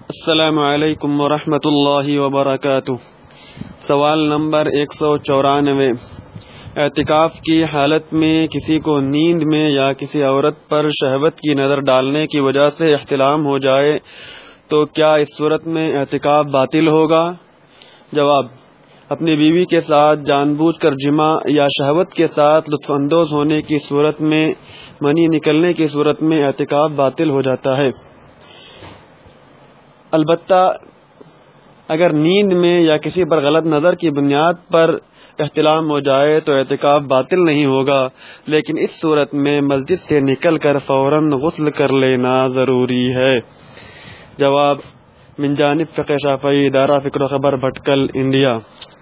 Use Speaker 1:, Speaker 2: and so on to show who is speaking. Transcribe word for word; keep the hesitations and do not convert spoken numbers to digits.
Speaker 1: अस्सलामु अलैकुम वरहमतुल्लाहि वबरकातुह। सवाल नंबर एक सौ चौरानवे। एतिकाफ की हालत में किसी को नींद में या किसी औरत पर शहवत की नज़र डालने की वजह से इख्तिलाम हो जाए तो क्या इस सूरत में एतिकाफ बातिल होगा? जवाब, अपनी बीवी के साथ जानबूझकर जिमा या शहवत के साथ लुत्फअंदोज होने की सूरत में मनी निकलने की सूरत में एतिकाफ बातिल हो जाता है। अलबत्ता अगर नींद में या किसी पर गलत नज़र की बुनियाद पर इख्तिलाम हो जाए तो एतिकाफ बातिल नहीं होगा, लेकिन इस सूरत में मस्जिद से निकलकर फौरन गुस्ल कर लेना ज़रूरी है। जवाब, मिन जानिब फ़िक़्ह शाफ़ई, दारा फ़िक्र ख़बर, भटकल, इंडिया।